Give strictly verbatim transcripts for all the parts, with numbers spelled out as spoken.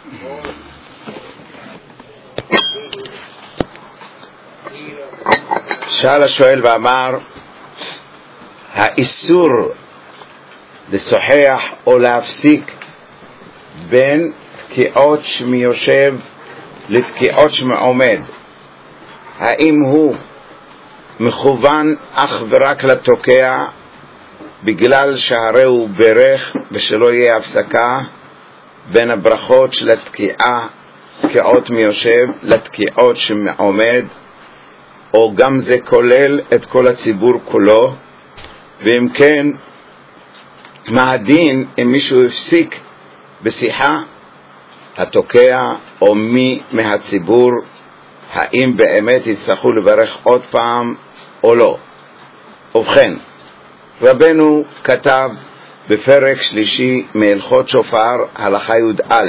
שאל השואל ואמר, האיסור לשוחח או להפסיק בין תקיעות שמיושב לתקיעות שמעומד, האם הוא מכוון אך ורק לתוקע בגלל שהרי הוא ברך ושלא יהיה הפסקה בין הברכות של התקיעה, תקיעות מיושב לתקיעות שמעומד, או גם זה כולל את כל הציבור כולו? ואם כן, מה הדין אם מישהו הפסיק בשיחה התוקע או מי מהציבור, האם באמת יצטרכו לברך עוד פעם או לא? ובכן, רבנו כתב בפרק שלישי מהלכות שופר הלכה י"א,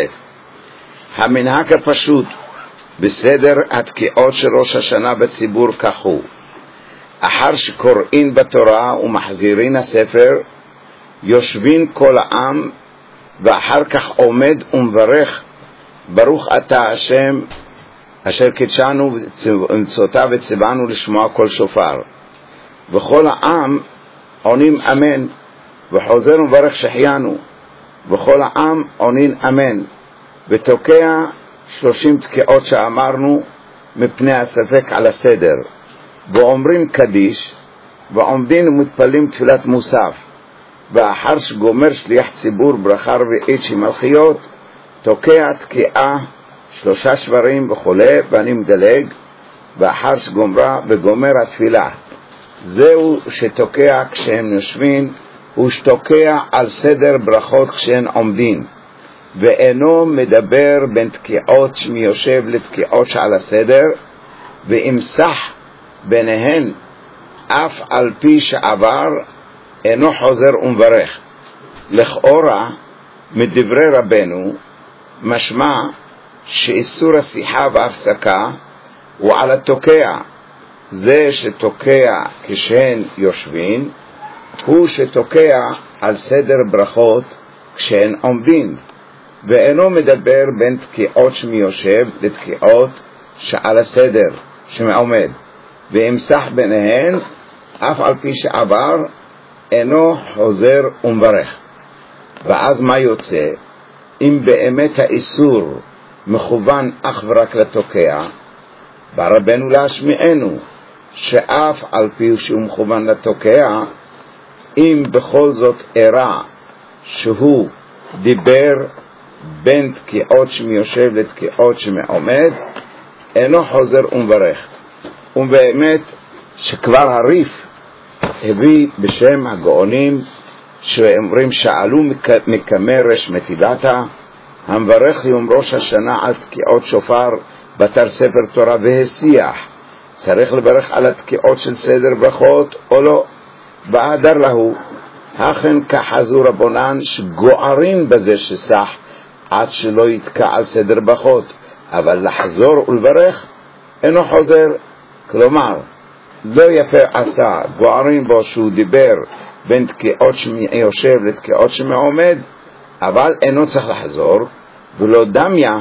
המנהג הפשוט בסדר התקיעות של ראש השנה בציבור כך הוא: אחר שקוראים בתורה ומחזירים הספר, יושבים כל העם, ואחר כך עומד ומברך, ברוך אתה השם אשר קידשנו ומצוותיו וציוונו לשמוע כל שופר. וכל העם עונים אמן, וחוזר ומברך שהחיינו, וכל העם עונים אמן, ותוקע שלושים תקיעות שאמרנו מפני הספק על הסדר, ואומרים קדיש, ועומדים ומתפלים תפילת מוסף, ואחר שגומר שליח ציבור ברכה רביעית של מלכיות, תוקע תקיעה שלושה שברים וכולי, ואני מדלג, ואחר שגומרה וגומר התפילה. זהו שתוקע כשהם יושבים, הוא שתוקע על סדר ברכות כשהם עומדים, ואינו מדבר בין תקיעות שמיושב לתקיעות שעל הסדר, ואמסח ביניהן אף על פי שעבר, אינו חוזר ומברך. לכאורה מדברי רבנו משמע שאיסור השיחה וההפסקה הוא על התוקע, זה שתוקע כשהן יושבים, הוא שתוקע על סדר ברכות כשהן עומדים, ואינו מדבר בין תקיעות שמיושב לתקיעות שעל הסדר שמעומד, ואמסח ביניהן אף על פי שעבר, אינו חוזר ומברך. ואז מה יוצא? אם באמת האיסור מכוון אך ורק לתוקע, ברבנו להשמיענו שאף על פי שהוא מכוון לתוקע, אם בכל זאת הראה שהוא דיבר בין תקיעות שמיושב לתקיעות שמעומד, אינו חוזר ומברך. ובאמת שכבר הריף הביא בשם הגאונים שאומרים, שאלו מקמרש מטיבתה, המברך יום ראש השנה על תקיעות שופר בתר ספר תורה והשיח, צריך לברך על התקיעות של סדר ברכות או לא? ועדר להו, הכן כחזו רבונן שגוערים בזה שסח עד שלא יתקע על סדר ברכות, אבל לחזור ולברך אינו חוזר. כלומר, לא יפה עשה גוערים בו שהוא דיבר בין תקיעות שיושב לתקיעות שמעומד, אבל אינו צריך לחזור. ולא דמיה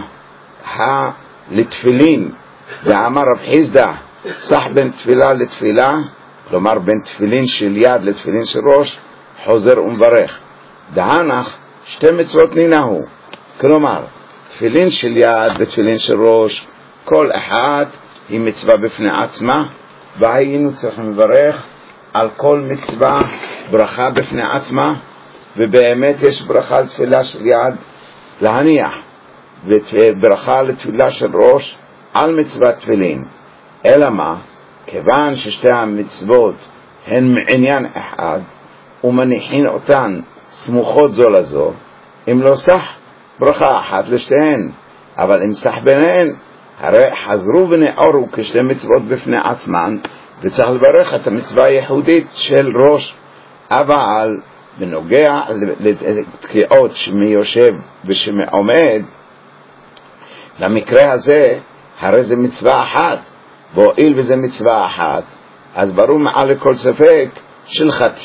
לתפילין, ואמר רב חיסדא סח בין תפילה לתפילה, כלומר בין תפילין של יד לתפילין של ראש, חוזר ומברך. דהנך שתי מצוות נינהו, כלומר תפילין של יד ותפילין של ראש, כל אחד היא מצווה בפני עצמה, והיינו צריכים לברך על כל מצווה ברכה בפני עצמה. ובאמת יש ברכה לתפילה של יד להניח, וברכה לתפילה של ראש על מצוות תפילין. אלא מה? כיוון ששתי המצוות הן מעניין אחד ומניחין אותן סמוכות זו לזו, אם לא סח ברכה אחת לשתיהן, אבל אם סח ביניהן, הרי חזרו ונאורו כשתי מצוות בפני עצמן, וצריך לברך את המצווה הייחודית של ראש. אבל בנוגע לתקיעות שמיושב ושמעומד, למקרה הזה הרי זה מצווה אחת, והואיל וזה מצווה אחת, אז ברור מעל לכל ספק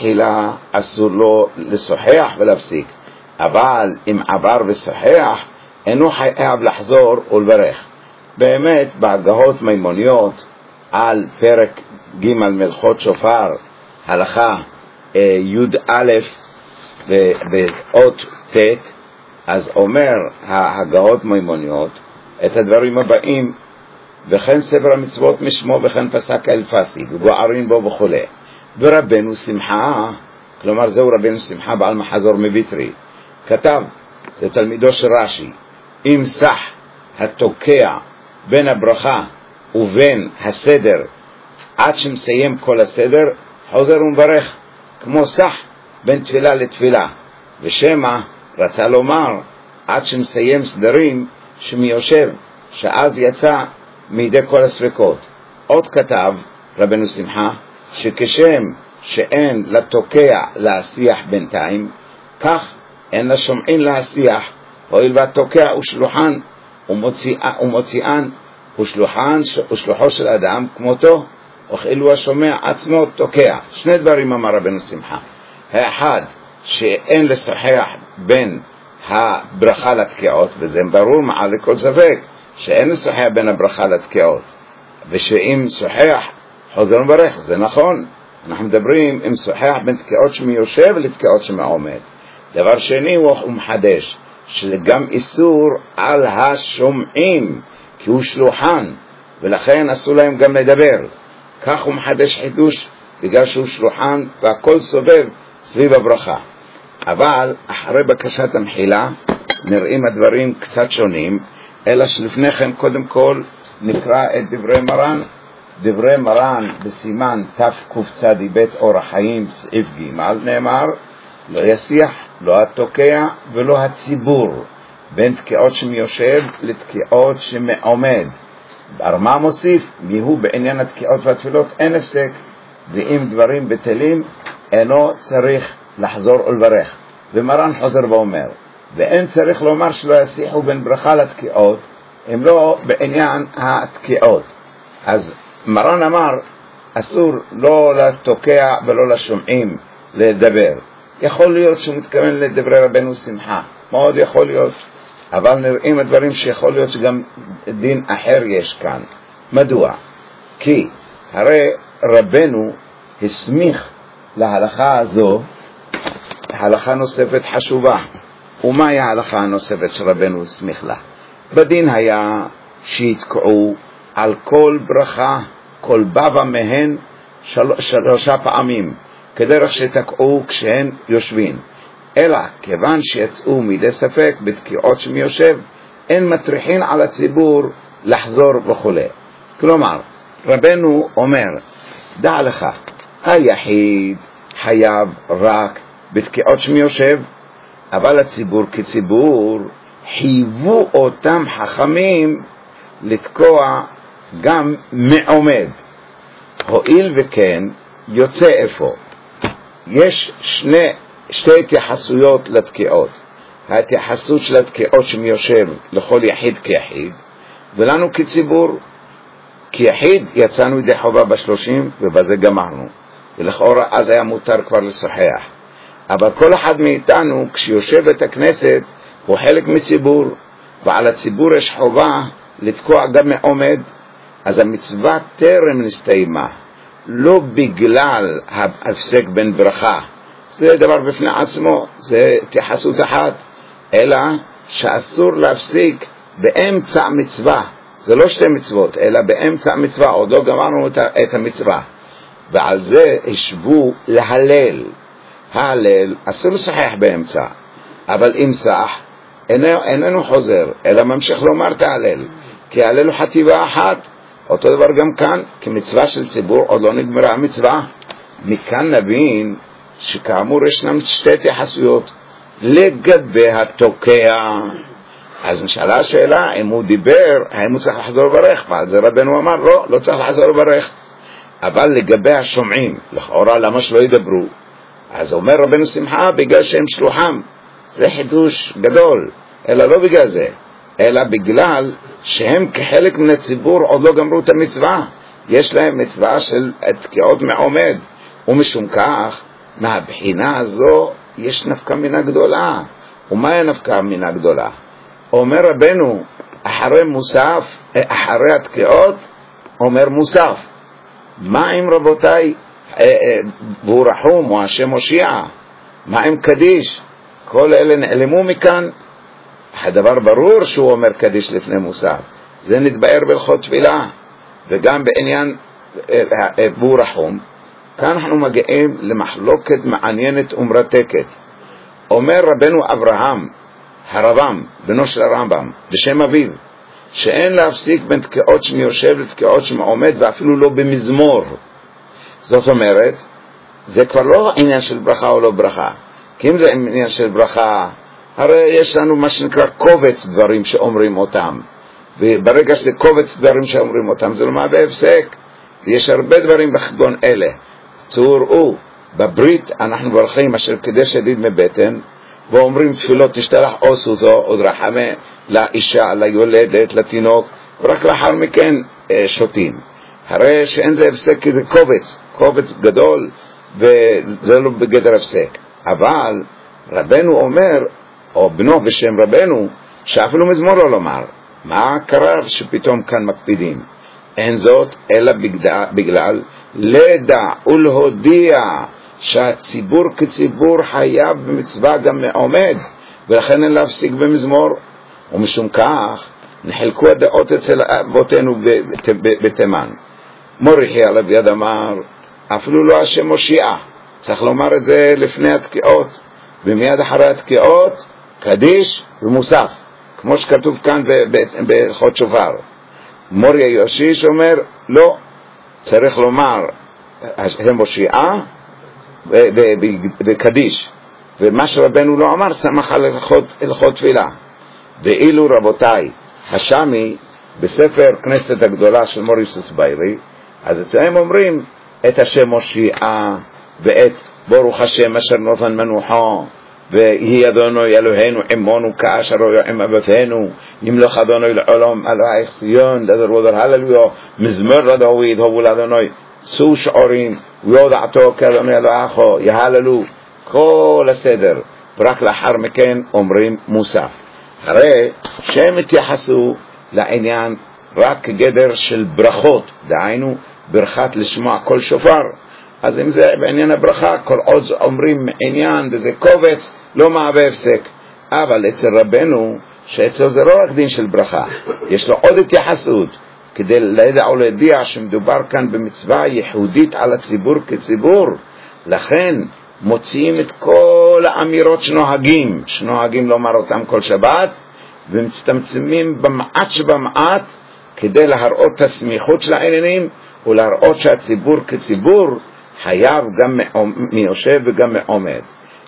שלכתחילה אסור לו לשוחח ולהפסיק. אבל אם עבר ושוחח, אינו חייב לחזור ולברך. באמת בהגהות מימוניות על פרק ג' מלכות שופר הלכה י' ואות ט', אז אומר ההגהות מימוניות את הדברים הבאים: וכן ספר המצוות משמו וכן פסק האלפסי וגוערים בו וכו'. ורבנו שמחה, כלומר זהו רבנו שמחה בעל מחזור מביטרי, כתב, זה תלמידו של רש"י, אם סח התוקע בין הברכה ובין הסדר עד שמסיים כל הסדר חוזר ומברך, כמו סח בין תפילה לתפילה, ושמה רצה לומר עד שמסיים סדרים שמיושב, שאז יצא מידי כל הספקות. עוד כתב רבנו שמחה שכשם שאין לתוקע להשיח בינתיים, כך אין לשומעין להשיח, הואיל והתוקע הוא שלוחן ומוציאן הוא שלוחן ושלוחו של אדם כמותו, וכאילו השומע עצמו תוקע. שני דברים אמר רבנו שמחה: האחד, שאין לשוחח בין הברכה לתקיעות, וזה ברור מעל לכל ספק שאין לשוחח בין הברכה לתקיעות, ושאם שוחח חוזר ומברך, זה נכון. אנחנו מדברים אם שוחח בין תקיעות שמיושב לתקיעות שמעומד. דבר שני, הוא מחדש שגם איסור על השומעים, כי הוא שלוחן ולכן אסור להם גם לדבר. כך הוא מחדש חידוש, בגלל שהוא שלוחן והכל סובב סביב הברכה. אבל אחרי בקשת המחילה נראים הדברים קצת שונים, אלא שלפני כן קודם כל נקרא את דברי מרן. דברי מרן בסימן תקצ"ב אור החיים סעיף ג' נאמר: לא ישיח לא התוקע ולא הציבור בין תקיעות שמיושב לתקיעות שמעומד. ברמה מוסיף: מיהו בעניין התקיעות והתפילות אין הפסק, ואם דברים בטלים אינו צריך לחזור ולברך. ומרן חוזר ואומר: ואין צריך לומר שלא ישיחו בין ברכה לתקיעות אם לא בעניין התקיעות. אז מרן אמר אסור לא לתוקע ולא לשומעים לדבר. יכול להיות שהוא מתכוון לדברי רבנו שמחה, מאוד יכול להיות, אבל נראים הדברים שיכול להיות שגם דין אחר יש כאן. מדוע? כי הרי רבנו הסמיך להלכה הזו הלכה נוספת חשובה. ומהי ההלכה הנוספת שרבנו הסמיך לה? בדין היה שיתקעו על כל ברכה, כל בבא מהן של... שלושה פעמים, כדרך שתקעו כשהן יושבים. אלא כיוון שיצאו מידי ספק בתקיעות שמיושב, אין מטריחין על הציבור לחזור וכו'. כלומר, רבנו אומר, דע לך, היחיד חייב רק בתקיעות שמיושב, אבל הציבור כציבור חייבו אותם חכמים לתקוע גם מעומד. הואיל וכן יוצא איפה? יש שני, שתי התייחסויות לתקיעות. ההתייחסות של התקיעות שמיושב לכל יחיד כיחיד, ולנו כציבור. כיחיד יצאנו ידי חובה בשלושים ובזה גמרנו, ולכאורה אז היה מותר כבר לשוחח. אבל כל אחד מאיתנו כשיושב את הכנסת הוא חלק מציבור, ועל הציבור יש חובה לתקוע גם מעומד. אז המצווה טרם נסתיימה, לא בגלל ההפסק בין ברכה, זה דבר בפני עצמו, זה תייחסות אחת, אלא שאסור להפסיק באמצע מצווה. זה לא שתי מצוות, אלא באמצע מצווה, עוד לא גמרנו את המצווה, ועל זה ישבו להלל. ההלל אסור לשחח באמצע, אבל אם סח איננו, איננו חוזר, אלא ממשיך לומר תהלל, כי ההלל הוא חטיבה אחת. אותו דבר גם כאן, כמצווה של ציבור עוד לא נגמרה המצווה. מכאן נבין שכאמור ישנם שתי תייחסויות לגבי התוקע. אז נשאלה השאלה, אם הוא דיבר, האם הוא צריך לחזור לברך? ועל זה רבנו אמר, לא, לא צריך לחזור לברך. אבל לגבי השומעים, לכאורה למה שלא ידברו? אז אומר רבנו שמחה, בגלל שהם שלוחם. זה חידוש גדול, אלא לא בגלל זה, אלא בגלל שהם כחלק מן הציבור עוד לא גמרו את המצווה. יש להם מצווה של תקיעות מעומד, ומשום כך, מהבחינה הזו יש נפקא מינה גדולה. ומה היא נפקא מינה גדולה? אומר רבנו, אחרי מוסף, אחרי התקיעות, אומר מוסף. מה עם רבותיי, והוא רחום, או השם הושיע? מה עם קדיש? כל אלה נעלמו מכאן. הדבר ברור שהוא אומר קדיש לפני מוסף. זה נתבאר בהלכות תפילה, וגם בעניין והוא רחום. כאן אנחנו מגיעים למחלוקת מעניינת ומרתקת. אומר רבנו אברהם, הרבם, בנו של הרמב"ם, בשם אביו, שאין להפסיק בין תקיעות שמיושב לתקיעות שמעומד, ואפילו לא במזמור. זאת אומרת, זה כבר לא עניין של ברכה או לא ברכה. כי אם זה עניין של ברכה, הרי יש לנו מה שנקרא קובץ דברים שאומרים אותם. וברגע שזה קובץ דברים שאומרים אותם, זה לא מהווה הפסק. ויש הרבה דברים בחגון אלה. צור הוא, בברית אנחנו ברכים אשר קדש ידיד מבטן, ואומרים תפילות תשתלח עושותו, עוד רחמה לאישה, ליולדת, לתינוק, ורק לאחר מכן שותים. הרי שאין זה הפסק כי זה קובץ, קובץ גדול, וזה לא בגדר הפסק. אבל רבנו אומר, או בנו בשם רבנו, שאפילו מזמור לא לומר. מה קרה שפתאום כאן מקפידים? אין זאת אלא בגלל לדע ולהודיע שהציבור כציבור חייב במצווה גם מעומד, ולכן אין להפסיק במזמור. ומשום כך נחלקו הדעות אצל אבותינו בתימן. מוריחי עליו יד אמר, אפילו לא השם מושיע, צריך לומר את זה לפני התקיעות, ומיד אחרי התקיעות קדיש ומוסף, כמו שכתוב כאן בהלכות שופר. מוריה יושיש אומר, לא, צריך לומר השם מושיעה וקדיש. ומה שרבנו לא אמר, שמח על הלכות תפילה. ואילו רבותיי, השמי בספר כנסת הגדולה של מוריסוס ביירי, אז אצלם אומרים את השם מושיעה ואת ברוך השם אשר נותן מנוחו, ויהי אדוני אלוהינו עמנו כאשר היה עם אבותינו, ימלוך אדוני לעולם אלוהיך ציון, דדר ודר הללויה, מזמור לדוד הובו לאדוני, צאו שעורים ויודעתו כאדוני אלוהיך, יהללו, כל הסדר. ורק לאחר מכן אומרים מוסף. הרי שהם התייחסו לעניין רק גדר של ברכות, דהיינו ברכת לשמוע כל שופר. אז אם זה בעניין הברכה, כל עוד אומרים עניין וזה קובץ, לא מהווה הפסק. אבל אצל רבנו, שאצלו זה לא רק דין של ברכה, יש לו עוד התייחסות, כדי לידע או לידיע שמדובר כאן במצווה ייחודית על הציבור כציבור. לכן מוציאים את כל האמירות שנוהגים, שנוהגים לומר אותם כל שבת, ומצטמצמים במעט שבמעט, כדי להראות את הסמיכות של העניינים, ולהראות שהציבור כציבור חייב גם מיושב וגם מעומד.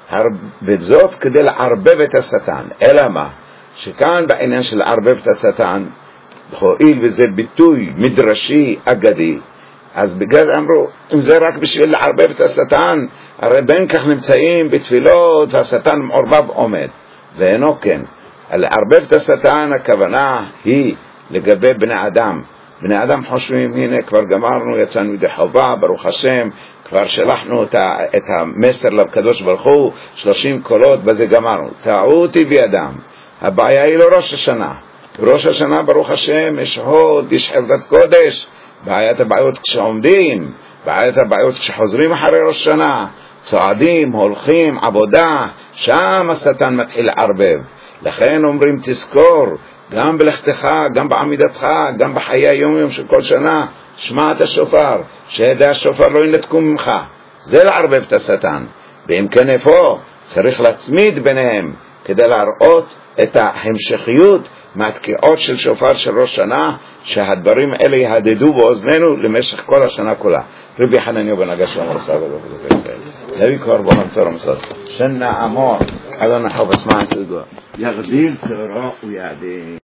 וזאת כדי לערבב את השטן. אלא מה? שכאן בעניין של לערבב את השטן, הואיל וזה ביטוי מדרשי אגדי, אז בגלל זה אמרו, אם זה רק בשביל לערבב את השטן, הרי בין כך נמצאים בתפילות והשטן מעורבב עומד. ואינו כן. לערבב את השטן הכוונה היא לגבי בני אדם. בני אדם חושבים, הנה כבר גמרנו, יצאנו ידי חובה, ברוך השם, כבר שלחנו את, ה, את המסר לקדוש ברוך הוא, שלושים קולות, בזה גמרנו. טעות היא בידם. הבעיה היא לא ראש השנה. ראש השנה, ברוך השם, יש הוד, יש חברת קודש. בעיית הבעיות כשעומדים, בעיית הבעיות כשחוזרים אחרי ראש השנה, צועדים, הולכים, עבודה, שם השטן מתחיל לערבב. לכן אומרים תזכור, גם בלכתך, גם בעמידתך, גם בחיי היום יום של כל שנה, שמע את השופר, שידי השופר לא ינתקו ממך. זה לערבב את השטן. ואם כן איפה, צריך להצמיד ביניהם, כדי להראות את ההמשכיות מהתקיעות של שופר של ראש שנה, שהדברים האלה יהדדו באוזנינו למשך כל השנה כולה. רבי חנניה בן הגש אמר סבא להביא כבר בו נמתור המסוד שנה אמור אדון החוב אסמא' סדוע יגדיל תאורו ויעדים